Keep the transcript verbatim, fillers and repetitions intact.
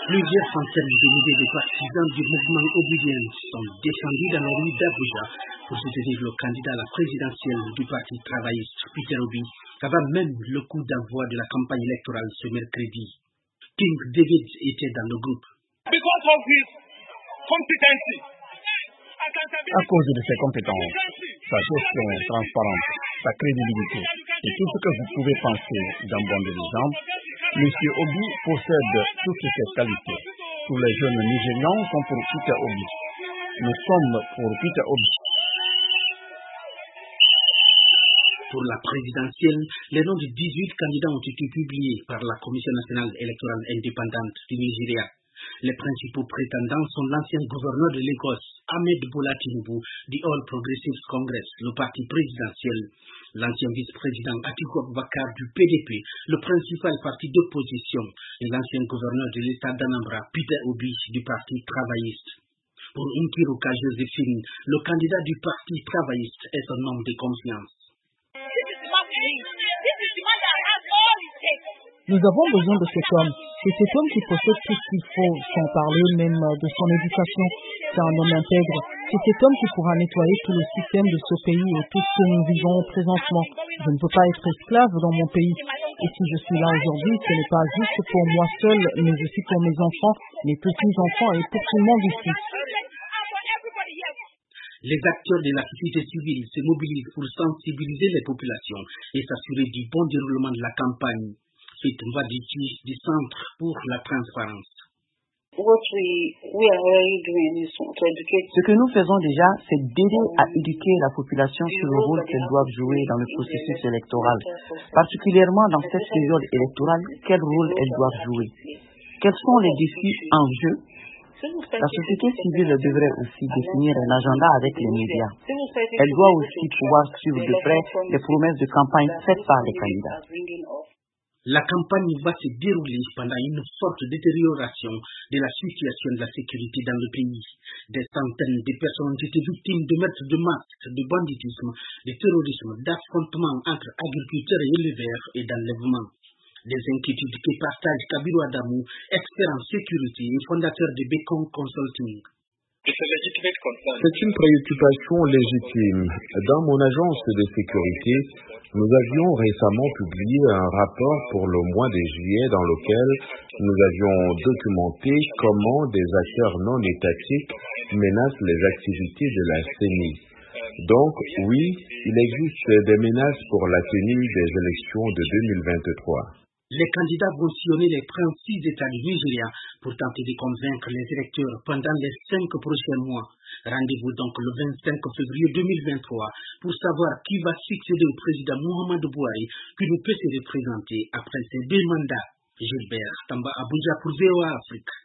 Plusieurs centaines de milliers de partisans du mouvement Obidien sont descendus dans la rue d'Abuja pour soutenir le candidat à la présidentielle du Parti travailliste, Peter Obi, avant même le coup d'envoi de la campagne électorale ce mercredi. King David était dans le groupe. À cause de ses compétences, sa gestion transparente, sa crédibilité et tout ce que vous pouvez penser d'un bon dirigeant, M. Obi possède toutes ces qualités. Tous les jeunes Nigérians sont pour Peter Obi. Nous sommes pour Peter Obi. Pour la présidentielle, les noms de dix-huit candidats ont été publiés par la Commission nationale électorale indépendante du Nigeria. Les principaux prétendants sont l'ancien gouverneur de Lagos, Ahmed Bola Tinubu, du All Progressives Congress, le parti présidentiel, l'ancien vice-président Atiku Abubakar du P D P, le principal parti d'opposition, et l'ancien gouverneur de l'État d'Anambra, Peter Obi, du parti travailliste. Pour Nkiruka Joséphine, le candidat du parti travailliste est un homme de confiance. Nous avons besoin de cet homme. C'est cet homme qui possède tout ce qu'il faut, sans parler même de son éducation. C'est un homme intègre. C'est cet homme qui pourra nettoyer tout le système de ce pays et tout ce que nous vivons présentement. Je ne veux pas être esclave dans mon pays. Et si je suis là aujourd'hui, ce n'est pas juste pour moi seul, mais aussi pour mes enfants, mes petits-enfants et pour tout le monde ici. Les acteurs de la société civile se mobilisent pour sensibiliser les populations et s'assurer du bon déroulement de la campagne. C'est Mbadichi du Centre pour la transparence. Ce que nous faisons déjà, c'est d'aider à éduquer la population sur le rôle qu'elles doivent jouer dans le processus électoral. Particulièrement dans cette période électorale, quel rôle elles doivent jouer? Quels sont les défis en jeu? La société civile devrait aussi définir un agenda avec les médias. Elle doit aussi pouvoir suivre de près les promesses de campagne faites par les candidats. La campagne va se dérouler pendant une forte détérioration de la situation de la sécurité dans le pays. Des centaines de personnes ont été victimes de meurtres de masse, de banditisme, de terrorisme, d'affrontements entre agriculteurs et éleveurs et d'enlèvements. Des inquiétudes que partage Kabiru Adamou, expert en sécurité et fondateur de Bekong Consulting. C'est une préoccupation légitime. Dans mon agence de sécurité, nous avions récemment publié un rapport pour le mois de juillet dans lequel nous avions documenté comment des acteurs non étatiques menacent les activités de la C E N I. Donc, oui, il existe des menaces pour la tenue des élections de deux mille vingt-trois. Les candidats vont sillonner les principaux États du Nigeria pour tenter de convaincre les électeurs pendant les cinq prochains mois. Rendez-vous donc le vingt-cinq février deux mille vingt-trois pour savoir qui va succéder au président Muhammadu Buhari qui nous peut se représenter après ses deux mandats. Gilbert Tamba Abuja pour V O A Afrique.